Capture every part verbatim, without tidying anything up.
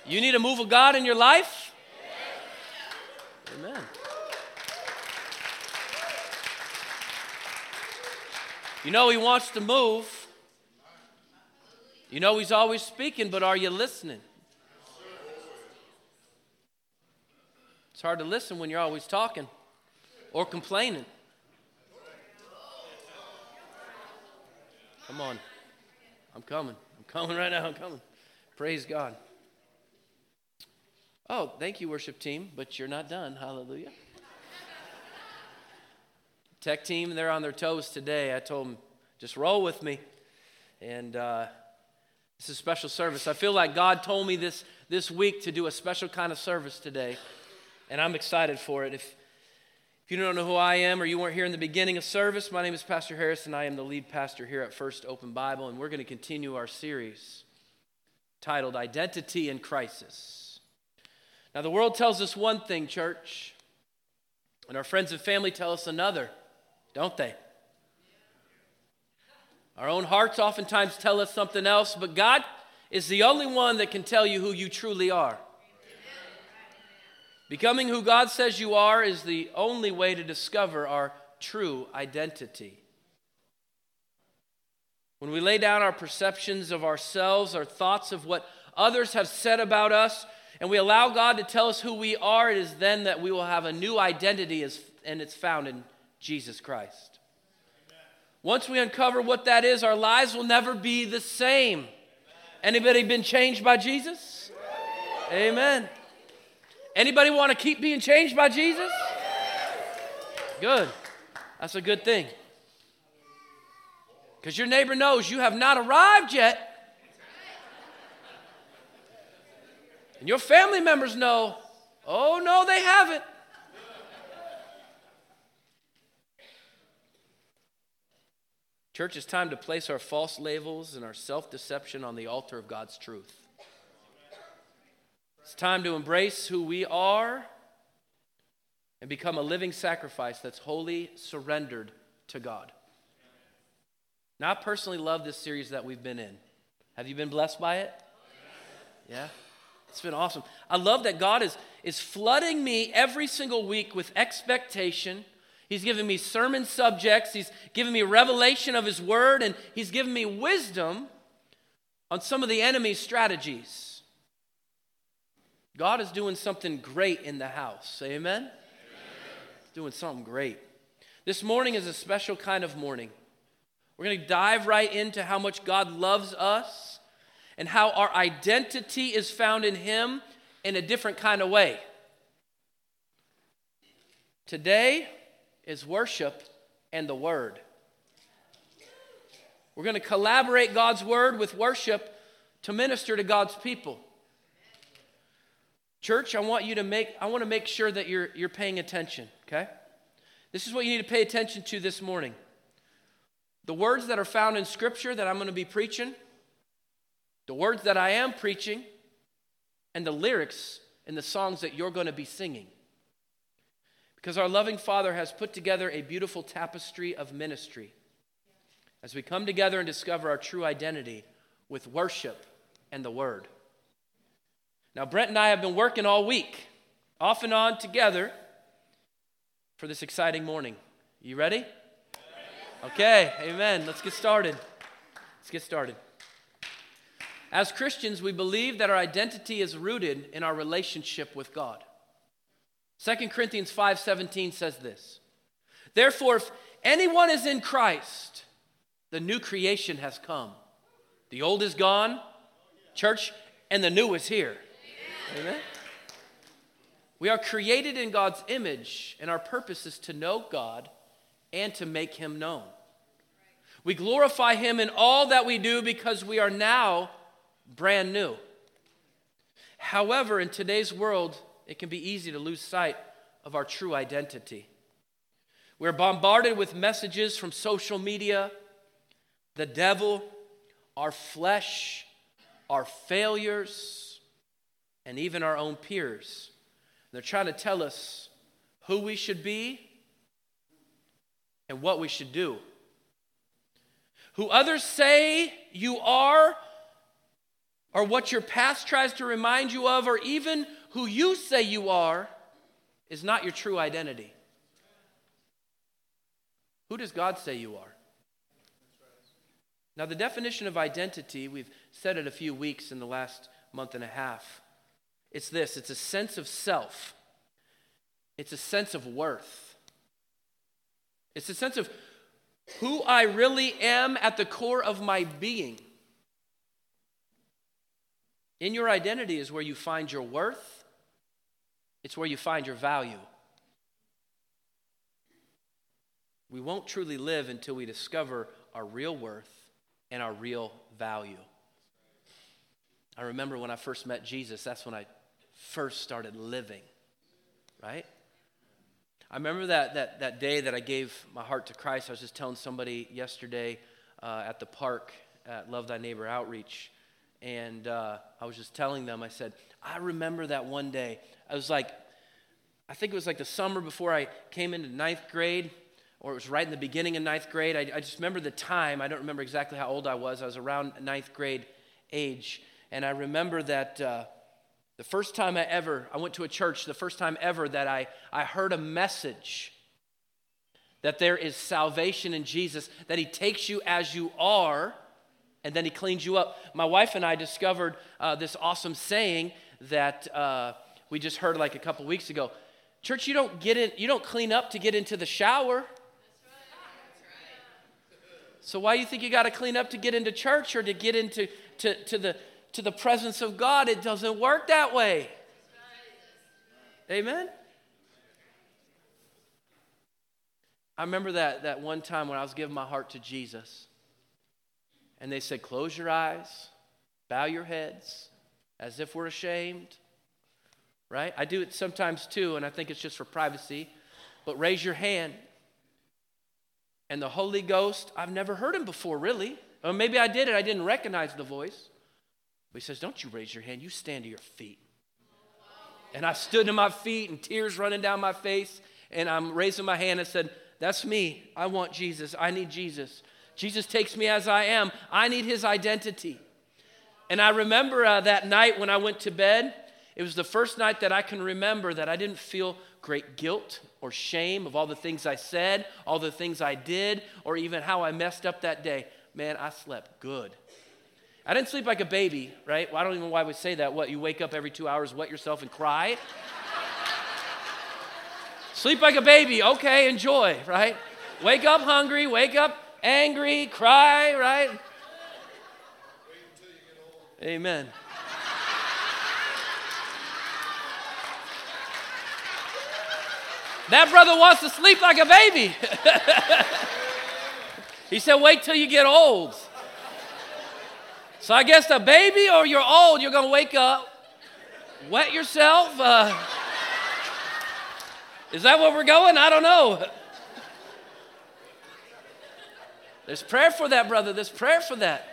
You need a move of God in your life? Amen. You know he wants to move. You know he's always speaking, but are you listening? It's hard to listen when you're always talking or complaining. Come on. I'm coming. I'm coming right now. I'm coming. Praise God. Oh, thank you, worship team, but you're not done. Hallelujah. Tech team, they're on their toes today. I told them, just roll with me. And uh, this is a special service. I feel like God told me this, this week to do a special kind of service today. And I'm excited for it. If, if you don't know who I am or you weren't here in the beginning of service, my name is Pastor Harris, and I am the lead pastor here at First Open Bible. And we're going to continue our series titled Identity in Crisis. Now, the world tells us one thing, church, and our friends and family tell us another, don't they? Our own hearts oftentimes tell us something else, but God is the only one that can tell you who you truly are. Becoming who God says you are is the only way to discover our true identity. When we lay down our perceptions of ourselves, our thoughts of what others have said about us, and we allow God to tell us who we are, it is then that we will have a new identity, as, and it's found in Jesus Christ. Amen. Once we uncover what that is, our lives will never be the same. Amen. Anybody been changed by Jesus? Amen. Amen. Anybody want to keep being changed by Jesus? Good. That's a good thing. Because your neighbor knows you have not arrived yet. And your family members know, oh, no, they haven't. Church, it's time to place our false labels and our self-deception on the altar of God's truth. It's time to embrace who we are and become a living sacrifice that's wholly surrendered to God. Now, I personally love this series that we've been in. Have you been blessed by it? Yeah? It's been awesome. I love that God is, is flooding me every single week with expectation. He's giving me sermon subjects. He's giving me revelation of His Word, and He's giving me wisdom on some of the enemy's strategies. God is doing something great in the house. Amen? Amen. Doing something great. This morning is a special kind of morning. We're going to dive right into how much God loves us and how our identity is found in Him in a different kind of way. Today is worship and the Word. We're going to collaborate God's Word with worship to minister to God's people. Church, I want you to make, I want to make sure that you're, you're paying attention, okay? This is what you need to pay attention to this morning. The words that are found in Scripture that I'm going to be preaching, the words that I am preaching, and the lyrics in the songs that you're going to be singing. Because our loving Father has put together a beautiful tapestry of ministry as we come together and discover our true identity with worship and the Word. Now, Brent and I have been working all week, off and on together, for this exciting morning. You ready? Okay, amen. Let's get started. Let's get started. As Christians, we believe that our identity is rooted in our relationship with God. Second Corinthians five seventeen says this, "Therefore, if anyone is in Christ, the new creation has come. The old is gone, church, and the new is here." Amen. Amen. We are created in God's image, and our purpose is to know God and to make Him known. We glorify Him in all that we do because we are now brand new. However, in today's world, it can be easy to lose sight of our true identity. We're bombarded with messages from social media, the devil, our flesh, our failures, and even our own peers. They're trying to tell us who we should be and what we should do. Who others say you are or what your past tries to remind you of, or even who you say you are, is not your true identity. Who does God say you are? Now, the definition of identity, we've said it a few weeks in the last month and a half. It's this, it's a sense of self. It's a sense of worth. It's a sense of who I really am at the core of my being. In your identity is where you find your worth. It's where you find your value. We won't truly live until we discover our real worth and our real value. I remember when I first met Jesus, that's when I first started living, right? I remember that that that day that I gave my heart to Christ. I was just telling somebody yesterday uh, at the park at Love Thy Neighbor Outreach, and uh, I was just telling them, I said, I remember that one day. I was like, I think it was like the summer before I came into ninth grade, or it was right in the beginning of ninth grade. I, I just remember the time. I don't remember exactly how old I was. I was around ninth grade age. And I remember that uh, the first time I ever, I went to a church, the first time ever that I, I heard a message that there is salvation in Jesus, that he takes you as you are, and then he cleans you up. My wife and I discovered uh, this awesome saying that uh, we just heard like a couple weeks ago. Church, you don't get in, you don't clean up to get into the shower. So why do you think you got to clean up to get into church or to get into to, to the to the presence of God? It doesn't work that way. Amen? I remember that, that one time when I was giving my heart to Jesus, and they said, close your eyes, bow your heads, as if we're ashamed, right? I do it sometimes too, and I think it's just for privacy, but raise your hand. And the Holy Ghost, I've never heard him before, really. Or maybe I did it, I didn't recognize the voice. But he says, don't you raise your hand, you stand to your feet. And I stood to my feet and tears running down my face, and I'm raising my hand and said, that's me. I want Jesus. I need Jesus. Jesus takes me as I am. I need his identity. And I remember uh, that night when I went to bed, it was the first night that I can remember that I didn't feel great guilt or shame of all the things I said, all the things I did, or even how I messed up that day. Man, I slept good. I didn't sleep like a baby, right? Well, I don't even know why I would say that. What, you wake up every two hours, wet yourself, and cry? Sleep like a baby, okay, enjoy, right? Wake up hungry, wake up angry, cry, right? Amen. That brother wants to sleep like a baby. He said, wait till you get old. So I guess a baby or you're old, you're going to wake up, wet yourself. Uh, is that where we're going? I don't know. There's prayer for that, brother. There's prayer for that.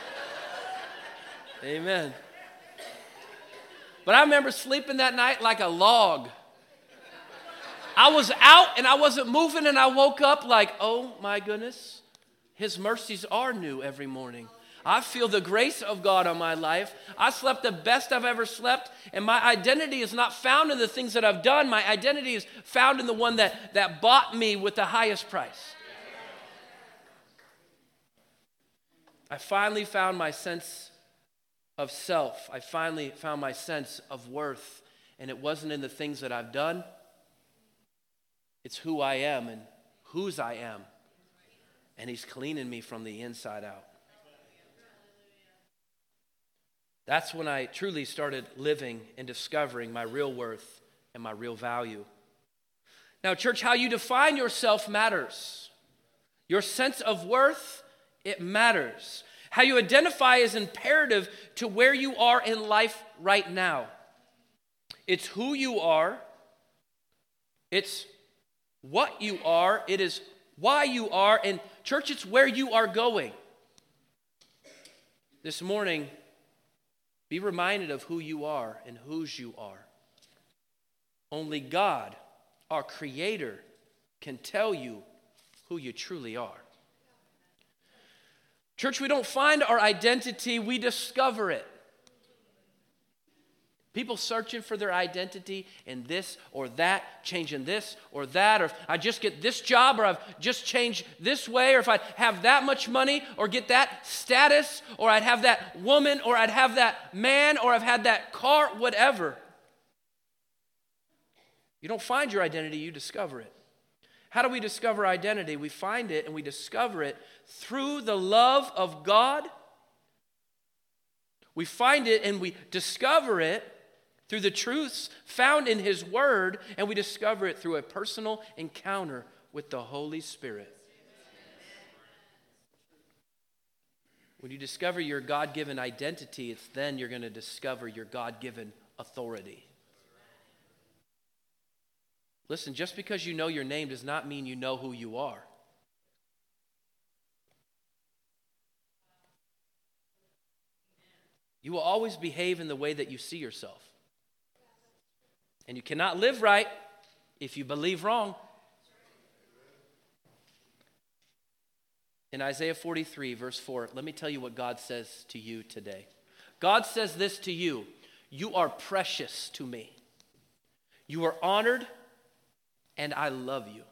Amen. But I remember sleeping that night like a log. I was out and I wasn't moving, and I woke up like, oh my goodness, his mercies are new every morning. I feel the grace of God on my life. I slept the best I've ever slept, and my identity is not found in the things that I've done. My identity is found in the one that, that bought me with the highest price. I finally found my sense of self. I finally found my sense of worth, and it wasn't in the things that I've done. It's who I am and whose I am, and he's cleaning me from the inside out. That's when I truly started living and discovering my real worth and my real value. Now, church, how you define yourself matters. Your sense of worth, it matters. How you identify is imperative to where you are in life right now. It's who you are. It's what you are. It is why you are. And church, it's where you are going. This morning, be reminded of who you are and whose you are. Only God, our Creator, can tell you who you truly are. Church, we don't find our identity, we discover it. People searching for their identity in this or that, changing this or that, or if I just get this job, or I've just changed this way, or if I'd have that much money, or get that status, or I'd have that woman, or I'd have that man, or I've had that car, whatever. You don't find your identity, you discover it. How do we discover identity? We find it and we discover it through the love of God. We find it and we discover it through the truths found in His Word, and we discover it through a personal encounter with the Holy Spirit. When you discover your God-given identity, it's then you're going to discover your God-given authority. Listen, just because you know your name does not mean you know who you are. You will always behave in the way that you see yourself. And you cannot live right if you believe wrong. In Isaiah forty-three, verse four, let me tell you what God says to you today. God says this to you: you are precious to me. You are honored, and I love you.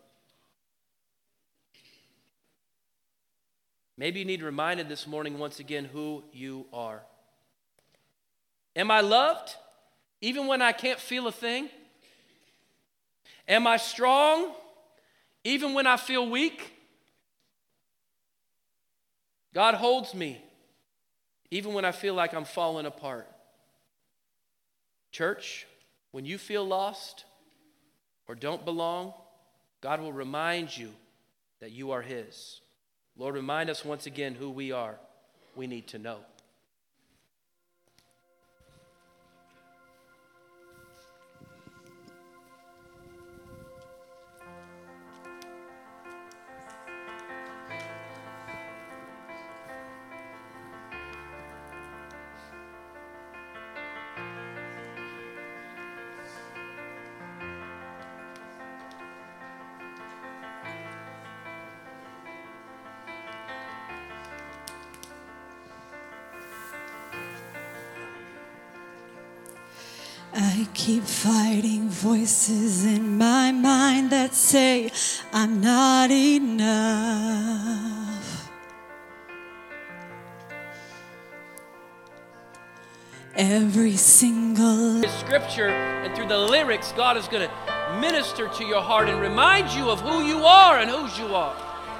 Maybe you need reminded this morning once again who you are. Am I loved even when I can't feel a thing? Am I strong even when I feel weak? God holds me even when I feel like I'm falling apart. Church, when you feel lost or don't belong, God will remind you that you are His. Lord, remind us once again who we are. We need to know. I keep fighting voices in my mind that say I'm not enough. Every single Scripture and through the lyrics, God is going to minister to your heart and remind you of who you are and whose you are.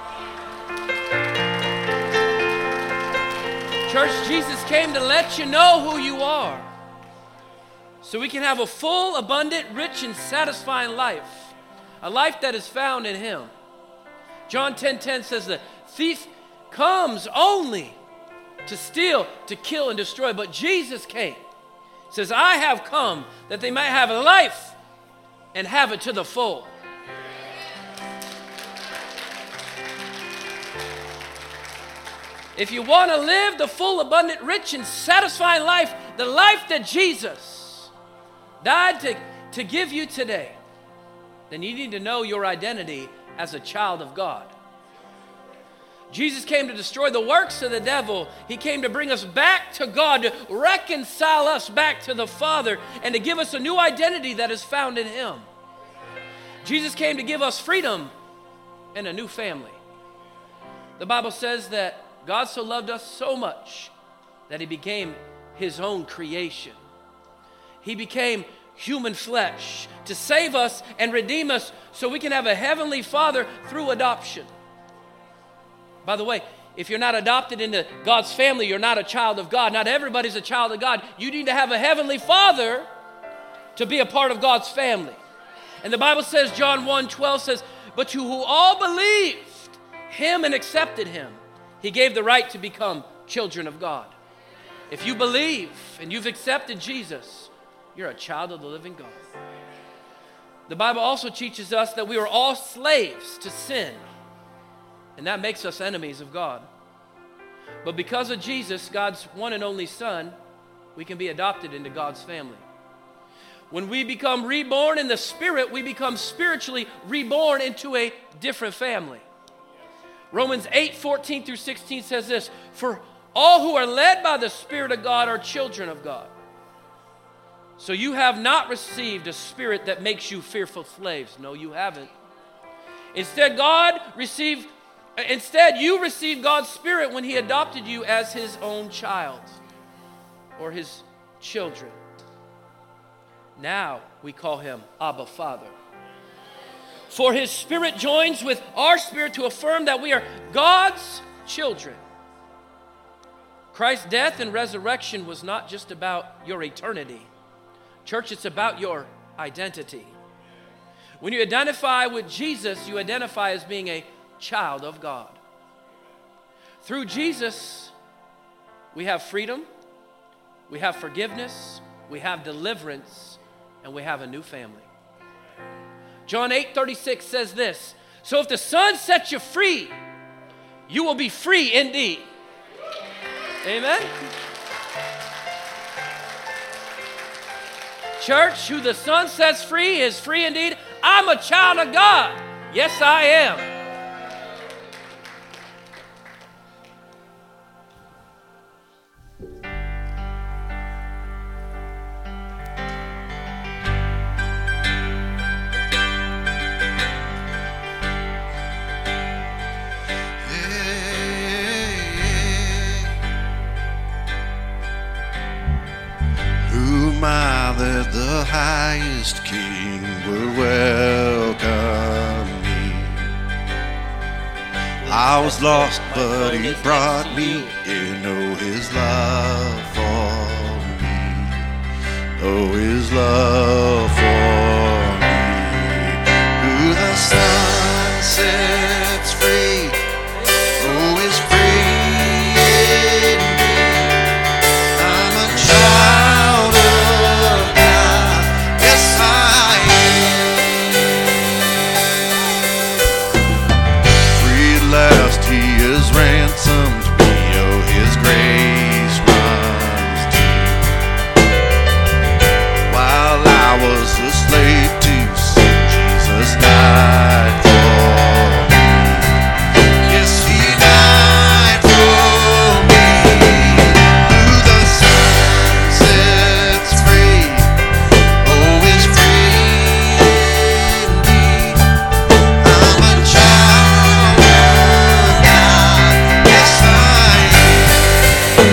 Church, Jesus came to let you know who you are, so we can have a full, abundant, rich, and satisfying life. A life that is found in Him. John ten ten says the thief comes only to steal, to kill, and destroy. But Jesus came. He says, I have come that they might have a life and have it to the full. If you want to live the full, abundant, rich, and satisfying life, the life that Jesus died to, to give you today, then you need to know your identity as a child of God. Jesus came to destroy the works of the devil. He came to bring us back to God, to reconcile us back to the Father, and to give us a new identity that is found in Him. Jesus came to give us freedom and a new family. The Bible says that God so loved us so much that He became His own creation. He became human flesh to save us and redeem us so we can have a heavenly Father through adoption. By the way, if you're not adopted into God's family, you're not a child of God. Not everybody's a child of God. You need to have a heavenly Father to be a part of God's family. And the Bible says, John one twelve says, but to who all believed Him and accepted Him, He gave the right to become children of God. If you believe and you've accepted Jesus, you're a child of the living God. The Bible also teaches us that we are all slaves to sin, and that makes us enemies of God. But because of Jesus, God's one and only Son, we can be adopted into God's family. When we become reborn in the Spirit, we become spiritually reborn into a different family. Romans eight fourteen through sixteen says this, for all who are led by the Spirit of God are children of God. So you have not received a spirit that makes you fearful slaves. No, you haven't. Instead, God received, instead you received God's Spirit when He adopted you as His own child or His children. Now we call Him Abba, Father. For His Spirit joins with our spirit to affirm that we are God's children. Christ's death and resurrection was not just about your eternity. Church, it's about your identity. When you identify with Jesus, you identify as being a child of God. Through Jesus, we have freedom, we have forgiveness, we have deliverance, and we have a new family. John eight thirty-six says this, so if the Son sets you free, you will be free indeed. Amen? Church, who the Son sets free is free indeed. I'm a child of God. Yes, I am. That the highest King would welcome me. I was lost, but He brought me in. Oh, His love for me. Oh, His love for me. Who the Son sets free, oh, is free indeed. I'm a child of God. Yes, I am. Free at last, He has ransomed me. Oh, His grace runs deep. While I was a slave to sin, Jesus died for me. Yes, He died for me. Who the Son sets free, oh, is free indeed. I'm a child of God. Yes, I am.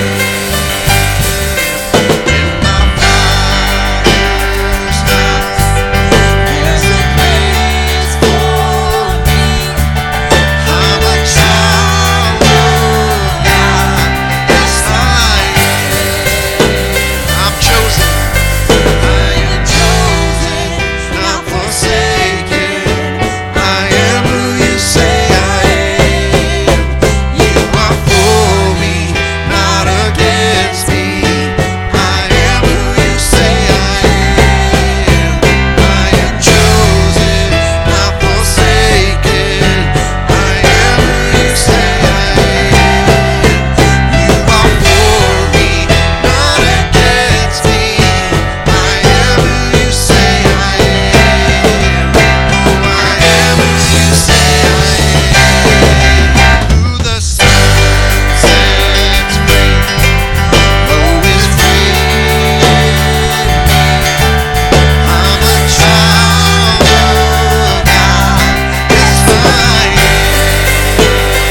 In my Father's house, there's a place for me. I'm a child of God. Yes, I am. I'm chosen. I am chosen, not forsaken. I am who You say I am. You are for me, not against me. I am who You say I am. I am chosen, not forsaken. I am who You say I am. You are for me, not against me. I am who You say I am. Oh, I am who You say I am. Who the Son sets free, oh, is free. I'm a child of God. Yes, I am.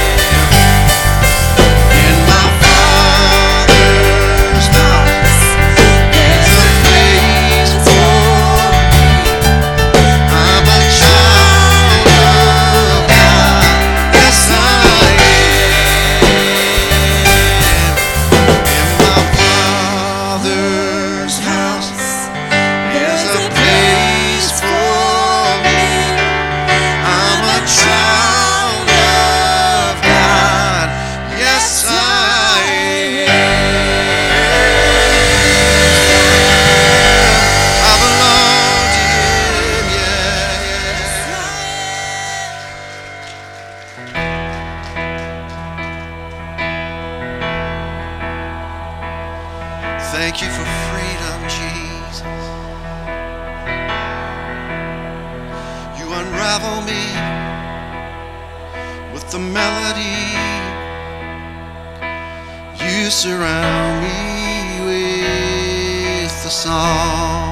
In my Father's house, there's a place for me. I'm a child of God. Yes, I am. In my Father's house, there's a place for me. I'm a child of God. Yes, I am. I belong to Him. Yeah, yeah. Thank You for freedom, Jesus. You unravel me with the melody. You surround me with the song.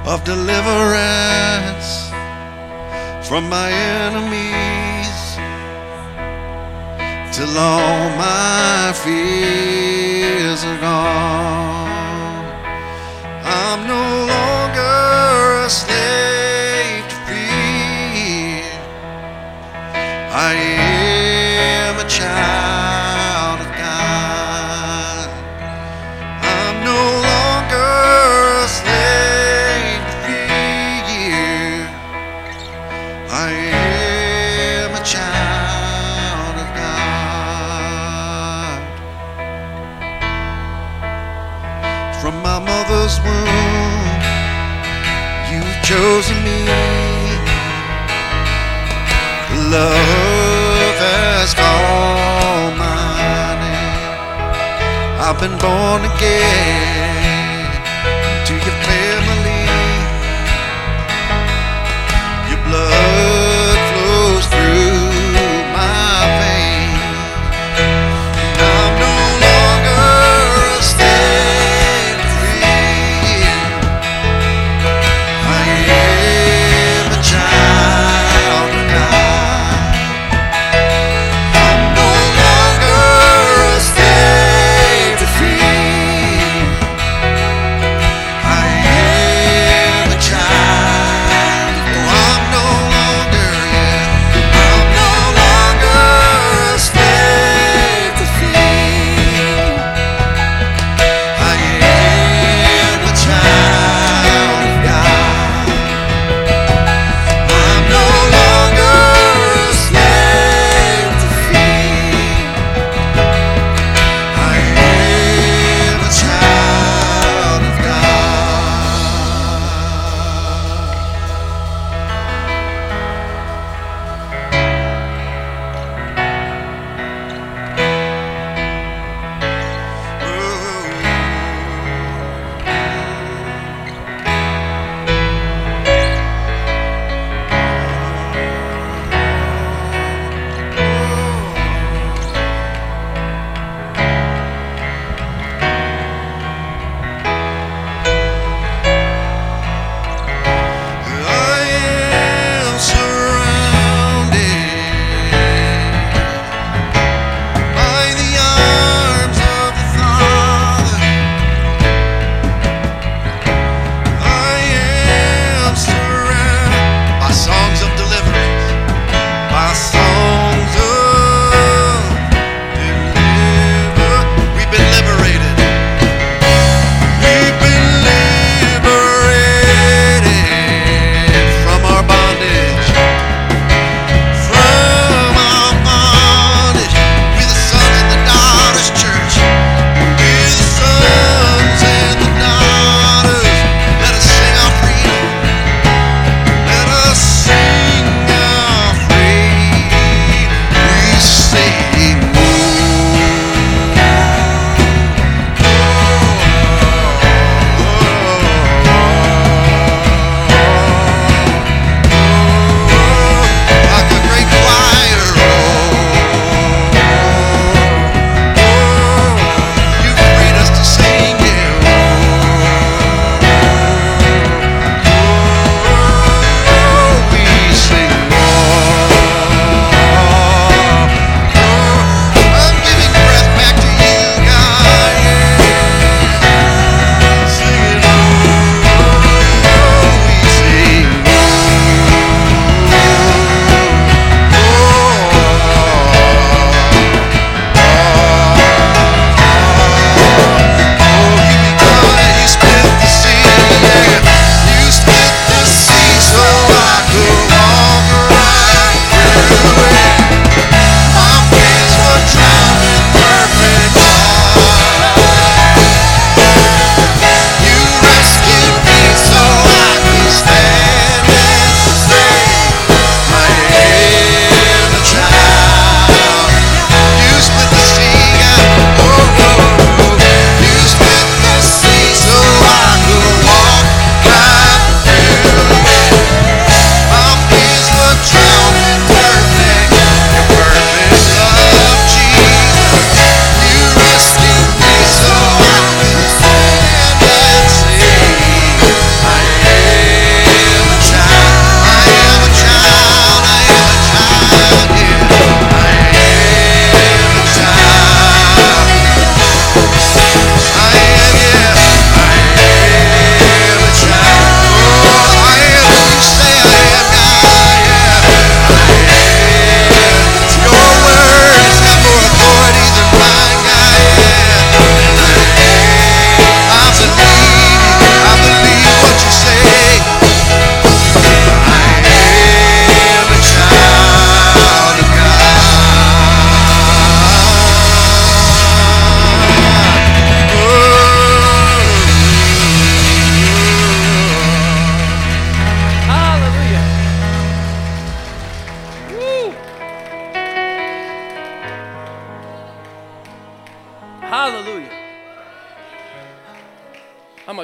of deliverance from my enemies, till all my fears are gone. I'm no longer a slave to fear. I am a child of God. I'm no longer a slave to fear. I am a child of God. From my mother's womb, you've chosen me. Love has called my name. I've been born again to your family. Your blood flows through my veins. I'm no longer a slave to fear. I am a child of God. I'm no longer a slave to fear.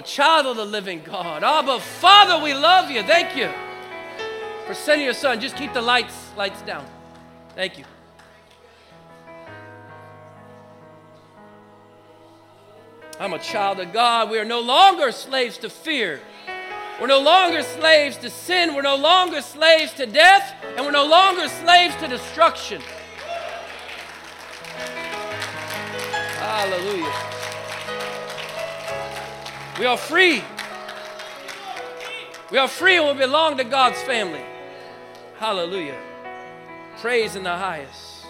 child of the living God. Abba, Father, we love you. Thank you for sending your son. Just keep the lights, lights down. Thank you. I'm a child of God. We are no longer slaves to fear. We're no longer slaves to sin. We're no longer slaves to death. And we're no longer slaves to destruction. Hallelujah. We are free. We are free and we belong to God's family. Hallelujah. Praise in the highest.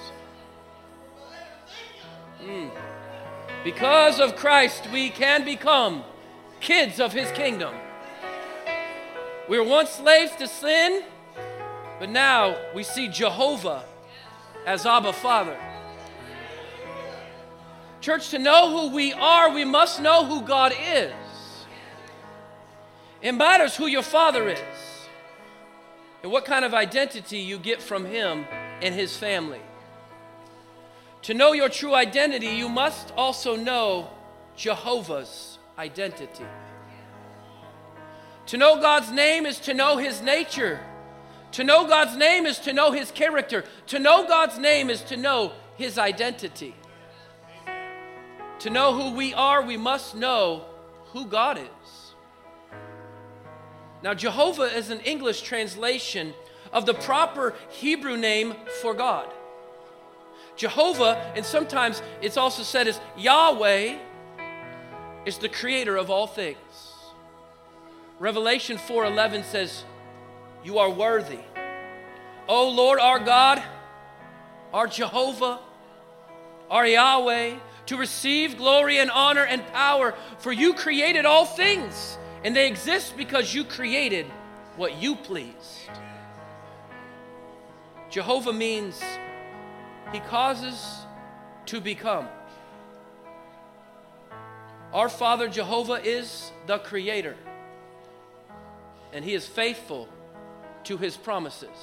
Mm. Because of Christ, we can become kids of his kingdom. We were once slaves to sin, but now we see Jehovah as Abba Father. Church, to know who we are, we must know who God is. It matters who your Father is and what kind of identity you get from him and his family. To know your true identity, you must also know Jehovah's identity. To know God's name is to know his nature. To know God's name is to know his character. To know God's name is to know his identity. To know who we are, we must know who God is. Now, Jehovah is an English translation of the proper Hebrew name for God. Jehovah, and sometimes it's also said as Yahweh, is the creator of all things. Revelation four eleven says, "You are worthy, O Lord our God, our Jehovah, our Yahweh, to receive glory and honor and power, for you created all things, and they exist because you created what you pleased." Jehovah means he causes to become. Our Father Jehovah is the creator, and he is faithful to his promises.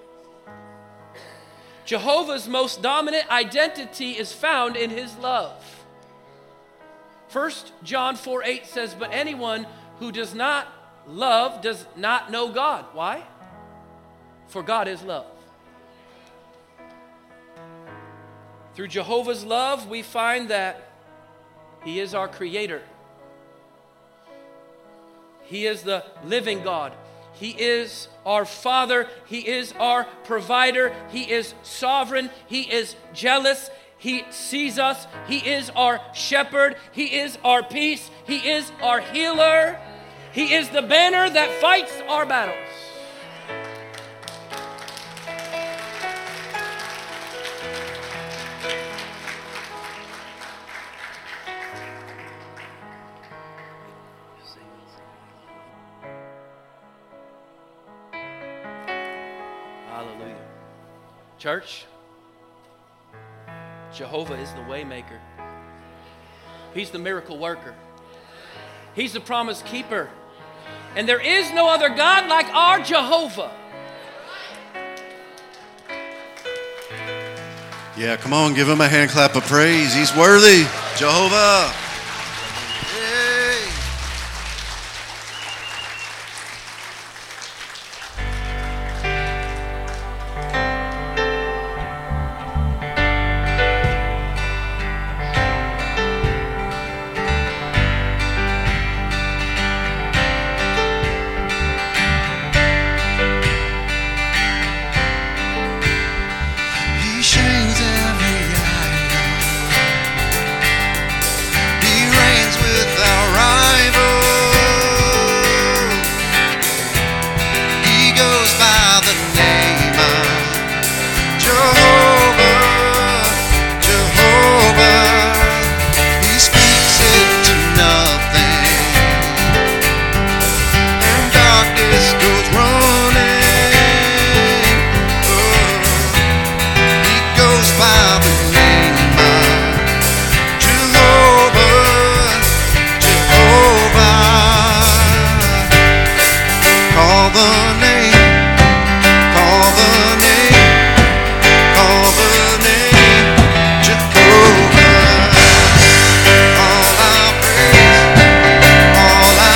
Jehovah's most dominant identity is found in his love. First John four eight says, "But anyone who does not love does not know God." Why? For God is love. Through Jehovah's love, we find that he is our creator. He is the living God. He is our Father. He is our provider. He is sovereign. He is jealous. He sees us. He is our shepherd. He is our peace. He is our healer. He is the banner that fights our battles. Hallelujah. Church, Jehovah is the waymaker. He's the miracle worker. He's the promise keeper. And there is no other God like our Jehovah. Yeah, come on, give him a hand clap of praise. He's worthy. Jehovah. Yay. He shames every idol. He reigns without rival. He goes by the name of Jehovah, Jehovah. He speaks into nothing, and darkness goes running. He goes by the name of Jehovah, Jehovah. Call the name, call the name, call the name, Jehovah. All our praise, all our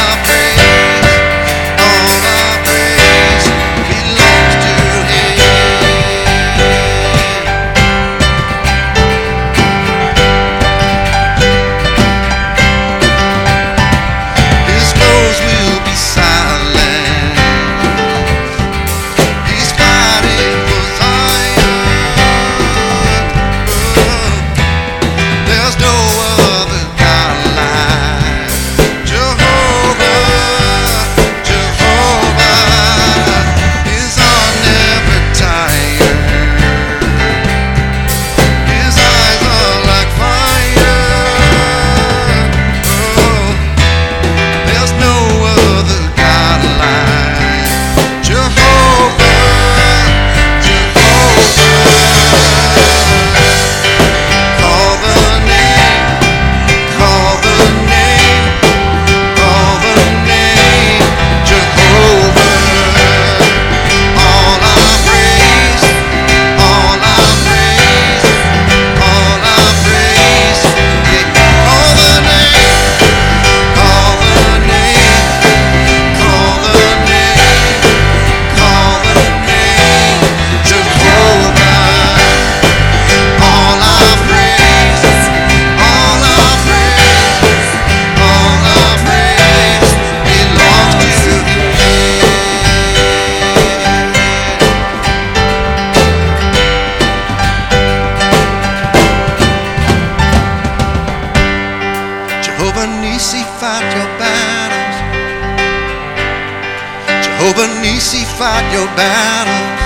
Jehovah Nissi, fight your battles.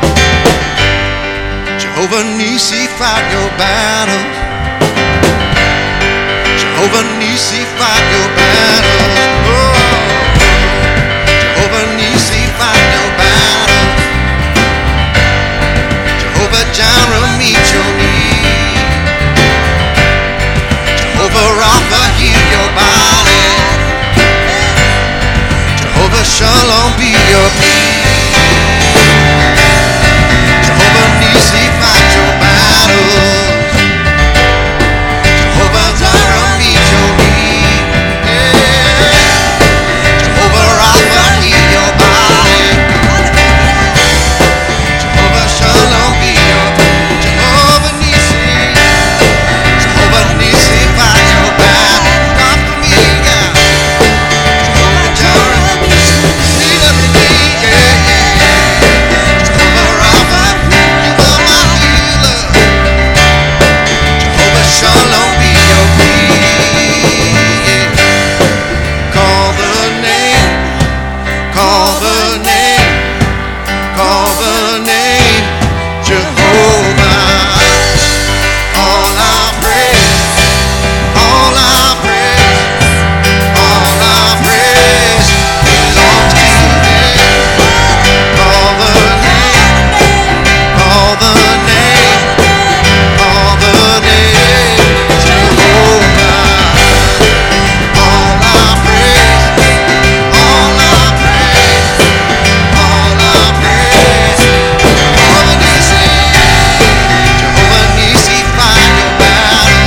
Jehovah Nissi, fight your battles. Jehovah Nissi, fight your battles. Oh. Jehovah Nissi, fight your battles. Jehovah Jireh, meet your need. Jehovah Rapha, heal your body. Jehovah Shalom, be your peace. Jehovah Nissi, fight your battles. Jehovah Jireh, meet your need. Yeah. Jehovah Rapha, heal your body. Jehovah Shalom, be your peace. Jehovah Nissi, Jehovah Nissi, fight your battle. Not for me, yeah. Jehovah Jireh, meet up with me, yeah, yeah, yeah. Jehovah Rapha, you are my healer. Jehovah Shalom, be your peace. Call the name, call the name, call the name, Jehovah. All our praise, all our praise, all our praise belongs to Him. Call the name, call the name, call the name, Jehovah. All our praise, all our praise, all our praise, Jehovah Nissi, Jehovah Nissi, fight your battle.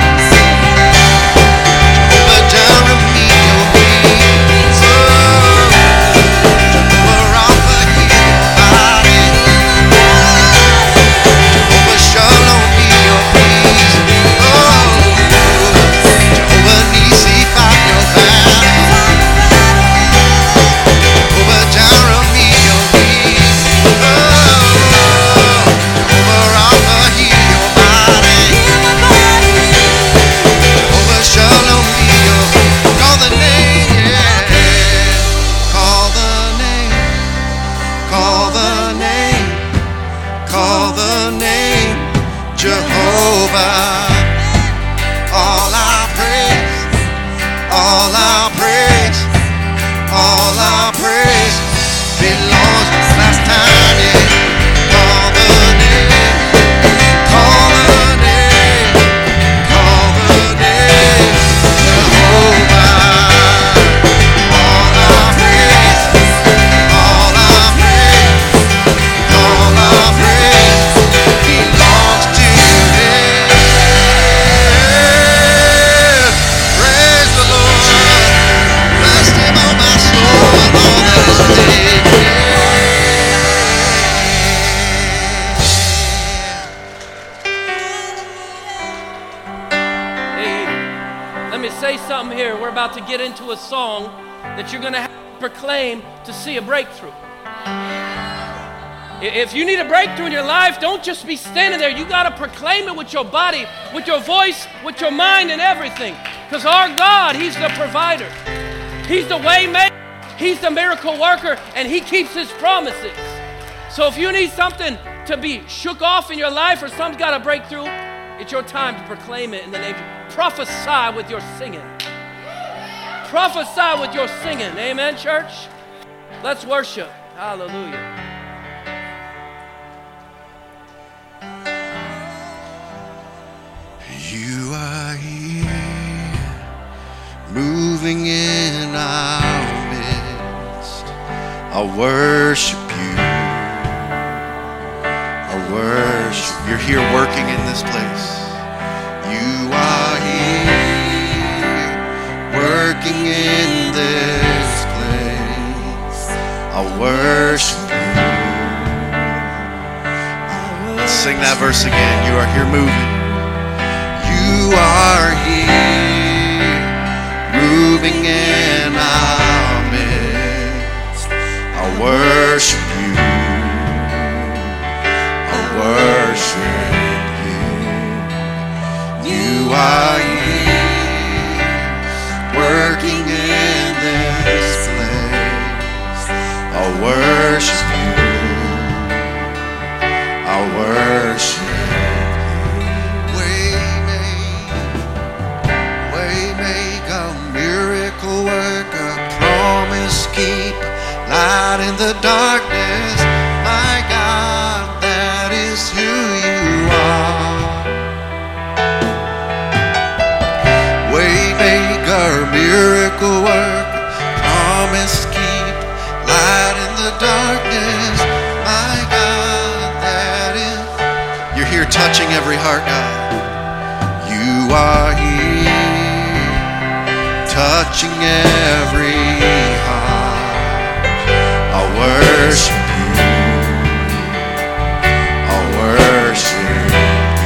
Jehovah Jireh, meet your needs. Oh, Jehovah Rapha, heal your body. Jehovah Shalom, be your peace. Oh, Jehovah Nissi, fight your battle. Jehovah Jireh, meet your needs. Oh, Jehovah Rapha, heal your body. Jehovah Shalom, be your call the name, yeah. Call the name, call the name, call the name, Jehovah. All our praise, all our praise, all our praise belongs. Last time, yeah. Call the name, call the name, call the name, Jehovah. All our praise, all our praise, all our praise belongs to Him. Praise the Lord, bless Him, oh my soul, and all that is within me. Hey, let me say something here. We're about to get into a song that you're going to have to proclaim to see a breakthrough. I- If you need a breakthrough in your life, don't just be standing there. You got to proclaim it with your body, with your voice, with your mind and everything. Because our God, He's the provider. He's the way maker. He's the miracle worker, and He keeps His promises. So if you need something to be shook off in your life or something's got to break through, it's your time to proclaim it in the name of Jesus. Prophesy with your singing. Prophesy with your singing. Amen, church? Let's worship. Hallelujah. You are here, moving in our midst. I worship you. I worship. You're here working in this place. You are here, working in this place. I worship you. Let's sing that verse again. You are here moving. You are here, moving in our midst. I worship you. I worship you. You are here, working in this place. I light in the darkness. My God, that is who you are. Waymaker, miracle worker, promise keep, light in the darkness. My God, that is. You're here touching every heart, God. You are here, touching every heart. I'll worship you. I'll worship you.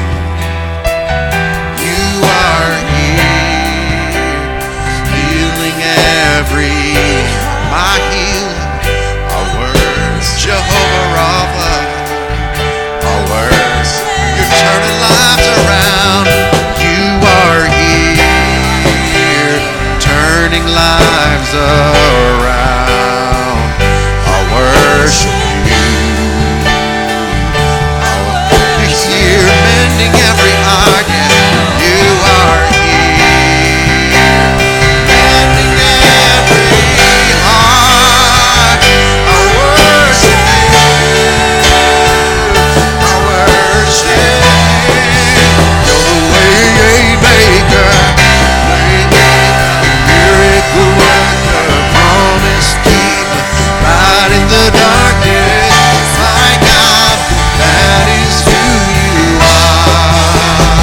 You are here, healing every, my healing. I'll worship Jehovah Rapha. I'll worship. You're turning lives around. You are here, turning lives around. I'll worship you. I'll, you're here, mending every heart. Yeah. You are here, mending every heart. I'll worship you. I'll worship you. You're the way maker, way maker, miracle worker, promise keeper, light in the darkness. My God, that is who you are.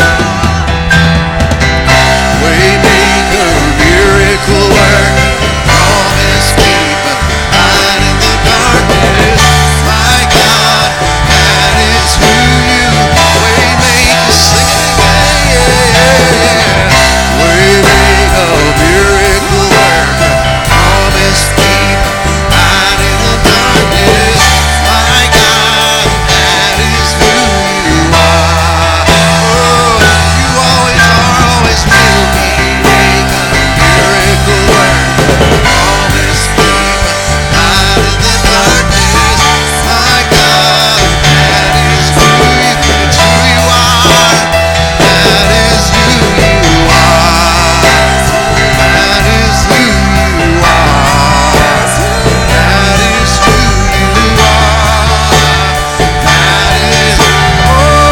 Waymaker, miracle worker, promise keeper, light in the darkness. My God, that is who you are. Waymaker, sing it again, yeah, yeah. Waymaker, miracle worker, promise keeper, light in the darkness. My God, that is who you are. Oh, you always are, always will be. Maker, miracle worker, promise keeper, light in the darkness. My God, that is who you, it's who you are. That is who you are. That is who you are. That is who you are. That is, oh,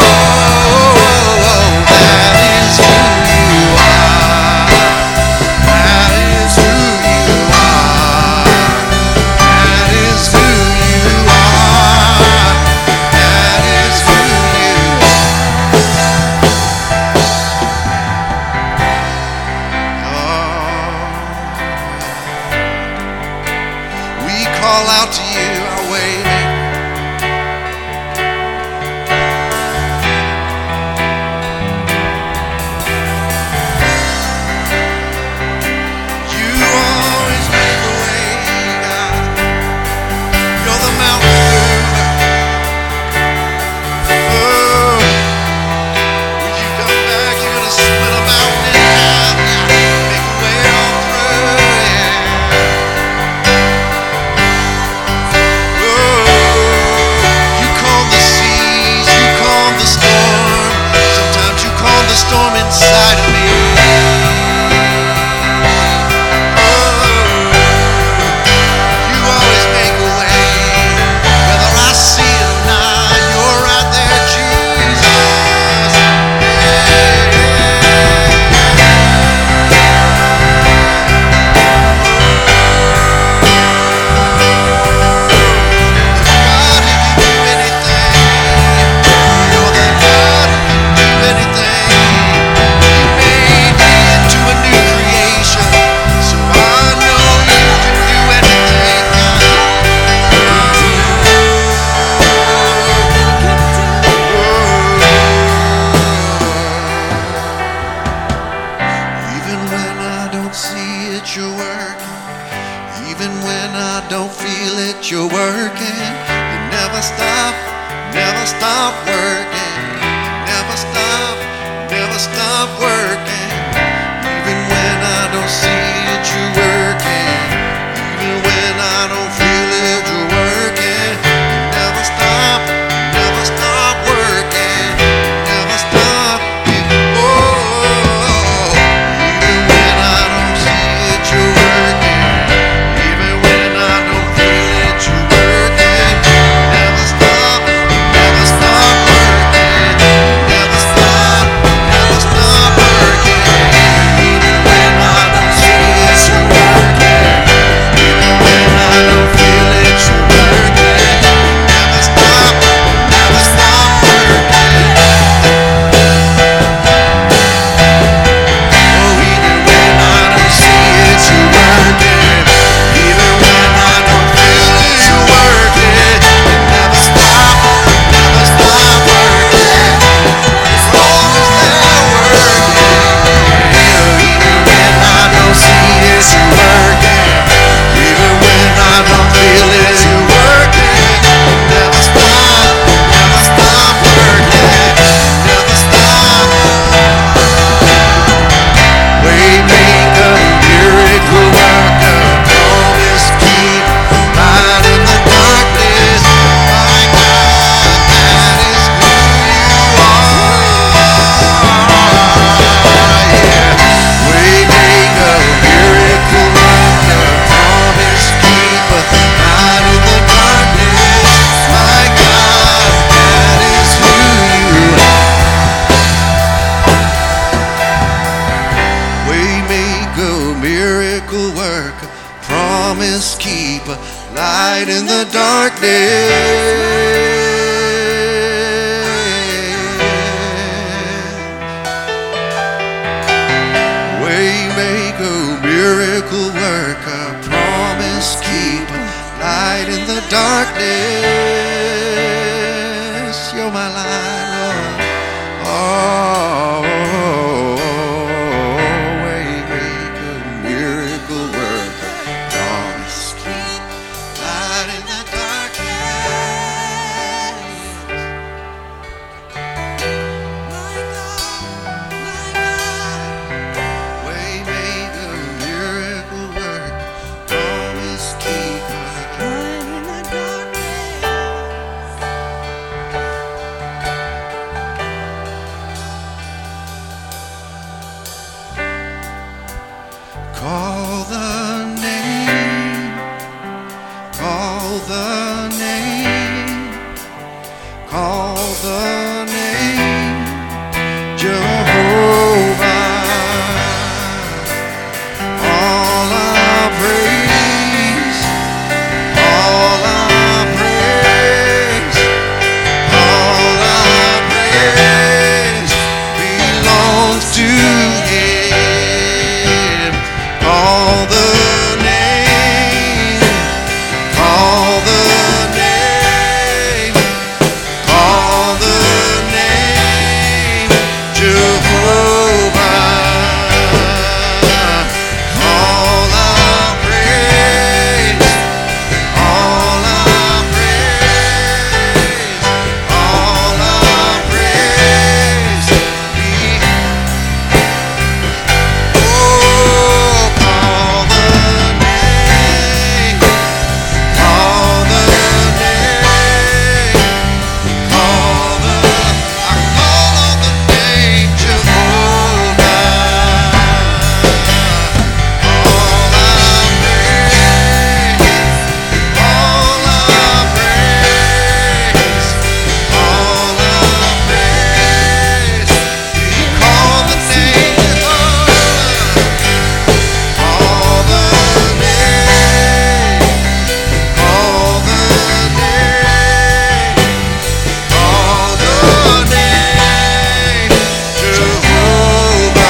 that is who you are. That is who you are. That is who you are. That is who you are. We call out to you, our waymaker. You always make a way, God. You're the mountain mover. Oh, when you come back, you're gonna split a mountain in half, God. Make a way all through, yeah. Oh, you calm the seas, you calm the storm. Sometimes you calm the storm inside of me. Oh, you always make a way, whether I see it or not. You're right there, Jesus. God, you can do anything. You're the God who can do anything. You made me into a new creation, so I know you can do anything, God. Even when I don't see it, you're working. Even when I don't feel it, you're working. You never stop, never stop working. Never stop, never stop working. Even when I don't see it, you're working. Even when I don't feel it, you're working. You never stop, never stop working. Never stop. Oh, even when I don't see it, you're working. Even when I don't feel keeper, light in the darkness. Waymaker, miracle worker, promise keeper, light in the darkness. You're my light, Lord. Oh, waymaker, miracle worker, promise keeper, light in the darkness. My God, my God, Waymaker, miracle worker, promise keeper. light in the darkness. Call the name, call the name, call the name, Jehovah. All our praise, all our praise, all our praise belongs to Him. Call the name, call the name, call the name, Jehovah. All our praise, all our praise, all our praise be- Oh, call the name, call the name, call the, I call on the name Jehovah. All our praise, all our praise, all our praise, we call the name Jehovah. Call the name, call the name, call the name, Jehovah.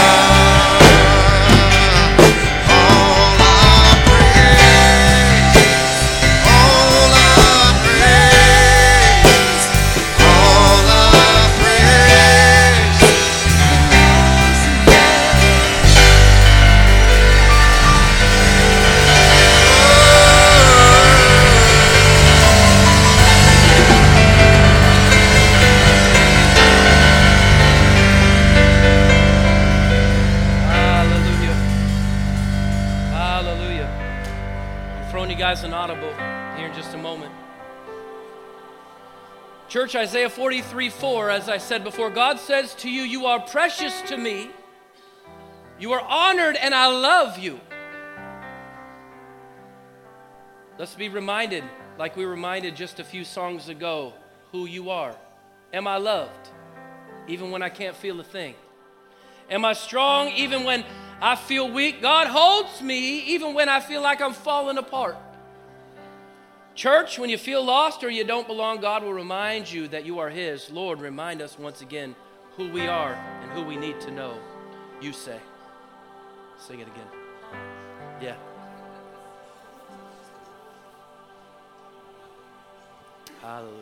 All our praise, all our praise, all our praise. Hallelujah. Hallelujah. I'm throwing you guys an audible here in just a moment. Church, Isaiah forty-three four, as I said before, God says to you, you are precious to me. You are honored and I love you. Let's be reminded, like we were reminded just a few songs ago, who you are. Am I loved, even when I can't feel a thing? Am I strong, even when I feel weak? God holds me, even when I feel like I'm falling apart. Church, when you feel lost or you don't belong, God will remind you that you are His. Lord, remind us once again who we are and who we need to know. You say. Sing it again. Yeah. Hallelujah.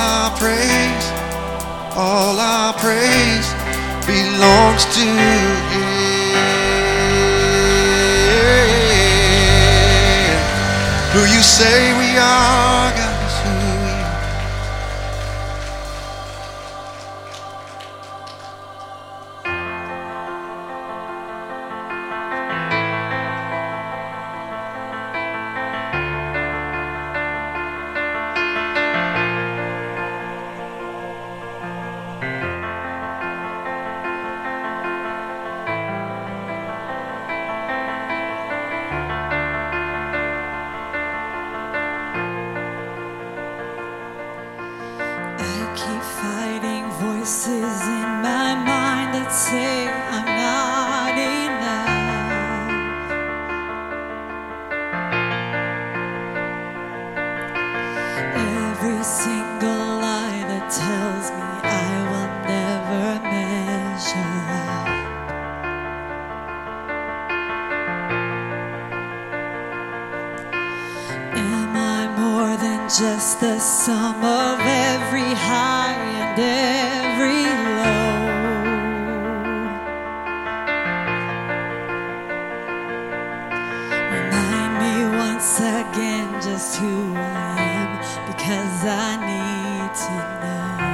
our praise, all our praise belongs to Him. Who you say we are, God, is who we are. Voices in my mind that say I'm not enough. Every single lie that tells me I will never measure up. Am I more than just the sum of every high and every low? Remind me once again just who I am, because I need to know.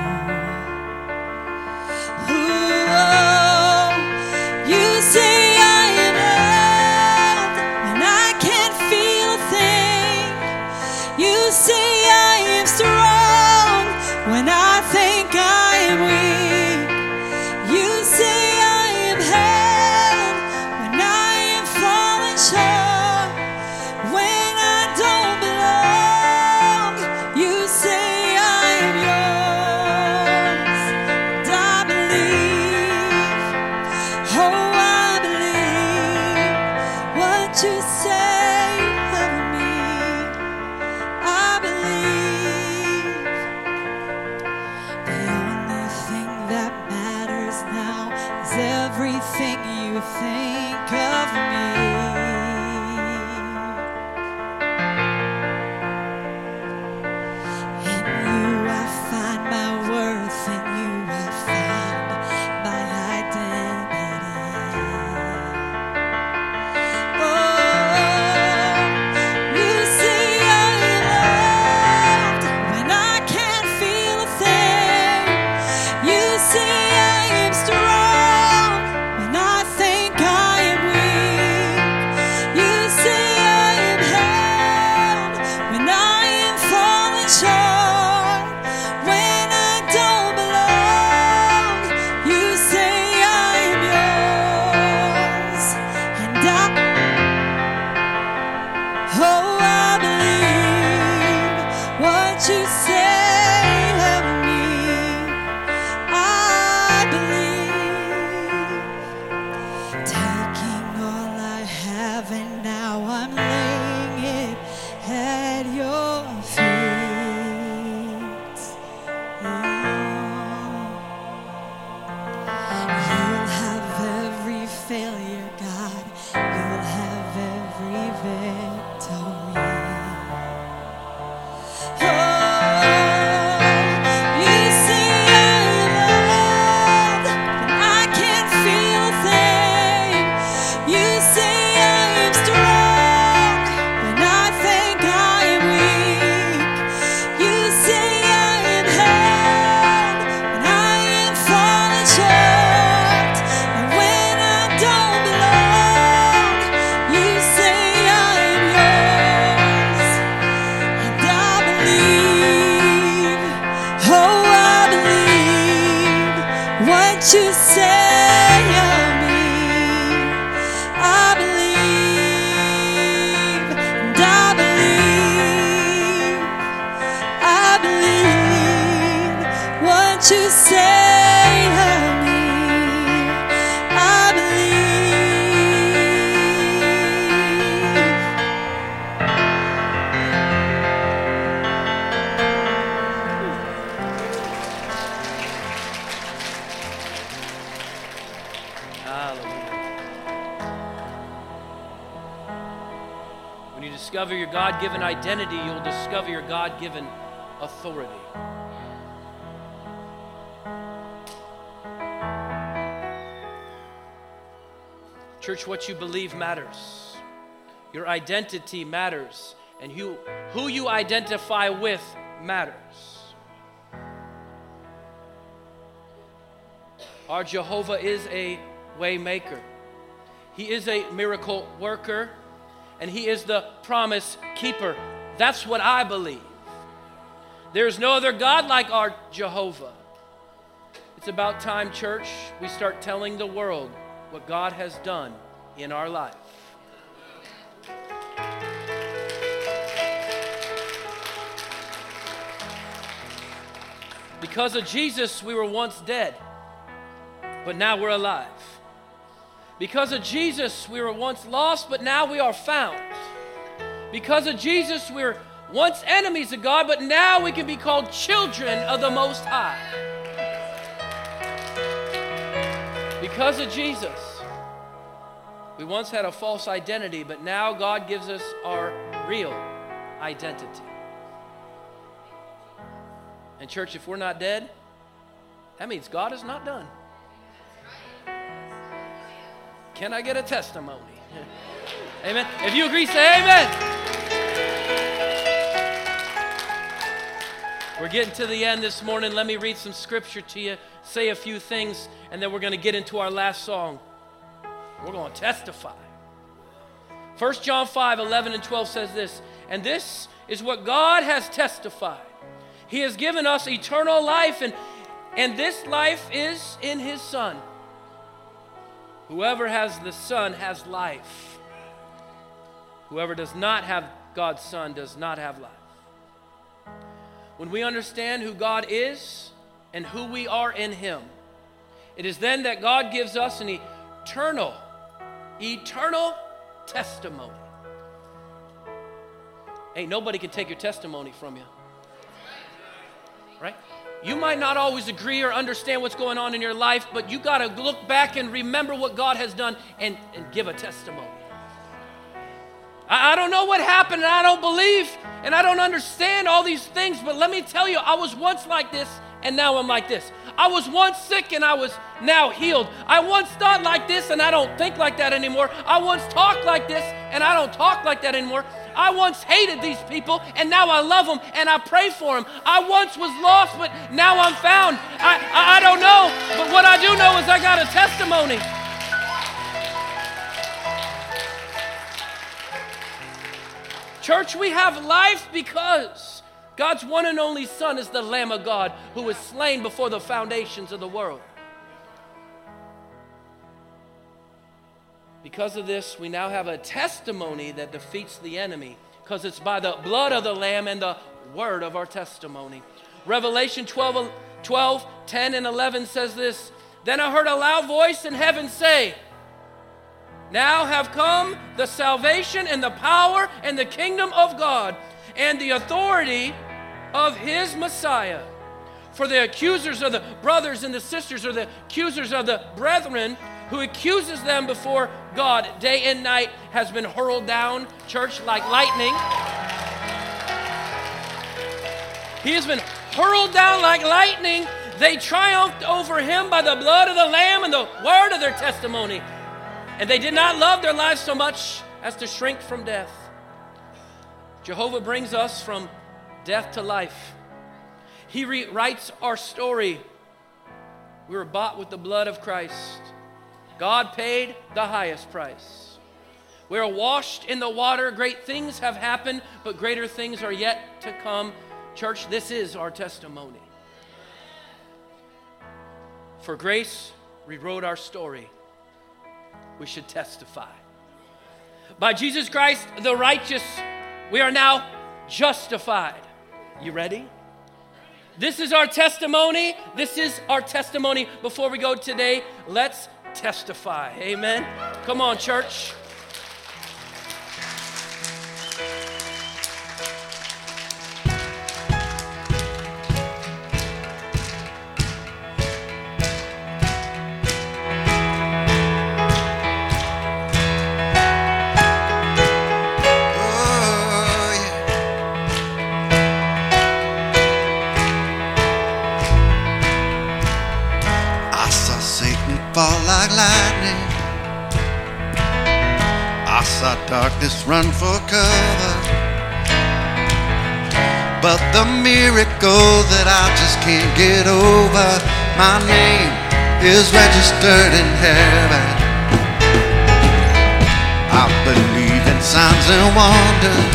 Ooh, you say I am loved when I can't feel a thing. You say I am strong when I think I am weak. You say I am held when I am falling short, when I don't belong. You say I am yours, and I believe, oh I believe what you say of me. I believe. The only thing that matters now is everything you think of me. In you I find my worth, in you I find my identity. Oh, you say I am loved when I can't feel a thing. You say I am strong when I think I am weak. You say I am held when I am falling short, when I don't belong. You say I am yours, and I, oh I believe what you say of me. I believe. Taking all I have and now I'm laying it at your feet. Oh. You'll have every failure, God. You'll have every victory. Oh, you say I am loved when I can't feel a thing. You say I am strong when I think I am weak. You say I am held when I am falling short, and when I don't belong. You say I am yours, and I believe, oh I believe what you say of me. I believe, and I believe, I believe what you say of me. I believe. When you discover your God-given identity, you'll discover your God-given authority. Church, what you believe matters. Your identity matters. And who, who you identify with matters. Our Jehovah is a way maker. He is a miracle worker. And He is the promise keeper. That's what I believe. There is no other God like our Jehovah. It's about time, church, we start telling the world what God has done in our life. Because of Jesus, we were once dead, but now we're alive. Because of Jesus, we were once lost, but now we are found. Because of Jesus, we were once enemies of God, but now we can be called children of the Most High. Because of Jesus, we once had a false identity, but now God gives us our real identity. And church, if we're not dead, that means God is not done. Can I get a testimony? Amen. If you agree, say amen. We're getting to the end this morning. Let me read some scripture to you, say a few things, and then we're going to get into our last song. We're going to testify. First John five, eleven and twelve says this, and this is what God has testified. He has given us eternal life, and, and this life is in His Son. Whoever has the Son has life. Whoever does not have God's Son does not have life. When we understand who God is and who we are in Him, it is then that God gives us an eternal, eternal testimony. Ain't nobody can take your testimony from you. Right? You might not always agree or understand what's going on in your life, but you got to look back and remember what God has done and, and give a testimony. I, I don't know what happened, and I don't believe, and I don't understand all these things, but let me tell you, I was once like this, and now I'm like this. I was once sick, and I was now healed. I once thought like this, and I don't think like that anymore. I once talked like this, and I don't talk like that anymore. I once hated these people, and now I love them, and I pray for them. I once was lost, but now I'm found. I, I, I don't know, but what I do know is I got a testimony. Church, we have life because God's one and only Son is the Lamb of God who was slain before the foundations of the world. Because of this, we now have a testimony that defeats the enemy, because it's by the blood of the Lamb and the word of our testimony. Revelation twelve, twelve, ten, and eleven says this, then I heard a loud voice in heaven say, now have come the salvation and the power and the kingdom of God and the authority of His Messiah. For the accusers of the brothers and the sisters, or the accusers of the brethren, who accuses them before God day and night, has been hurled down, church, like lightning. He has been hurled down like lightning. They triumphed over Him by the blood of the Lamb and the word of their testimony. And they did not love their lives so much as to shrink from death. Jehovah brings us from death to life. He rewrites our story. We were bought with the blood of Christ. God paid the highest price. We are washed in the water. Great things have happened, but greater things are yet to come. Church, this is our testimony. For grace rewrote our story. We should testify. By Jesus Christ, the righteous, we are now justified. You ready? This is our testimony. This is our testimony. Before we go today, let's testify. Amen. Come on, church. Fall like lightning, our darkness run for cover. But the miracle that I just can't get over, my name is registered in heaven. I believe in signs and wonders.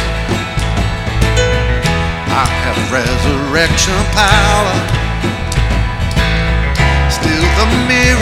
I have resurrection power. Still the miracle